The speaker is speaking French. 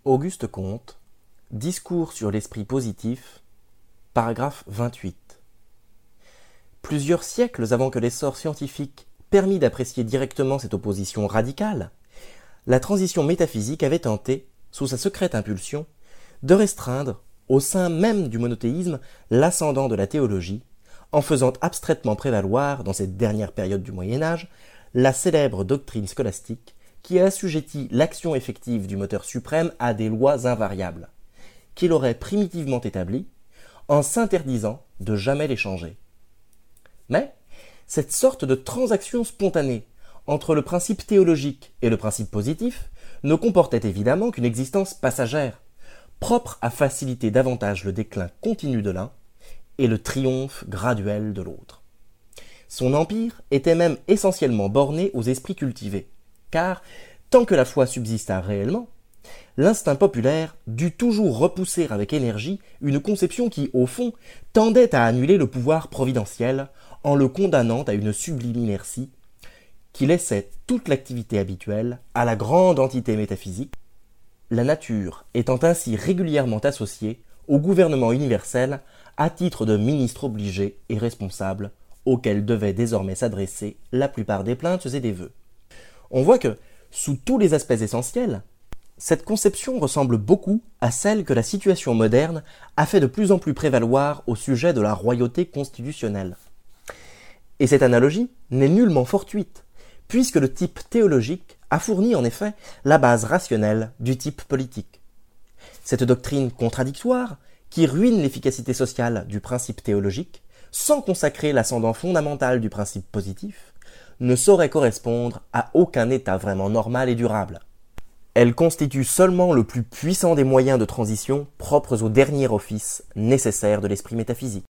Auguste Comte, Discours sur l'esprit positif, paragraphe 28. Plusieurs siècles avant que l'essor scientifique permît d'apprécier directement cette opposition radicale, la transition métaphysique avait tenté, sous sa secrète impulsion, de restreindre, au sein même du monothéisme, l'ascendant de la théologie, en faisant abstraitement prévaloir, dans cette dernière période du Moyen-Âge, la célèbre doctrine scolastique qui assujettit l'action effective du moteur suprême à des lois invariables, qu'il aurait primitivement établies, en s'interdisant de jamais les changer. Mais cette sorte de transaction spontanée entre le principe théologique et le principe positif ne comportait évidemment qu'une existence passagère, propre à faciliter davantage le déclin continu de l'un et le triomphe graduel de l'autre. Son empire était même essentiellement borné aux esprits cultivés, car, tant que la foi subsista réellement, l'instinct populaire dut toujours repousser avec énergie une conception qui, au fond, tendait à annuler le pouvoir providentiel en le condamnant à une sublime inertie qui laissait toute l'activité habituelle à la grande entité métaphysique, la nature étant ainsi régulièrement associée au gouvernement universel à titre de ministre obligé et responsable auquel devaient désormais s'adresser la plupart des plaintes et des vœux. On voit que, sous tous les aspects essentiels, cette conception ressemble beaucoup à celle que la situation moderne a fait de plus en plus prévaloir au sujet de la royauté constitutionnelle. Et cette analogie n'est nullement fortuite, puisque le type théologique a fourni en effet la base rationnelle du type politique. Cette doctrine contradictoire, qui ruine l'efficacité sociale du principe théologique, sans consacrer l'ascendant fondamental du principe positif, ne saurait correspondre à aucun état vraiment normal et durable. Elle constitue seulement le plus puissant des moyens de transition propres au dernier office nécessaire de l'esprit métaphysique.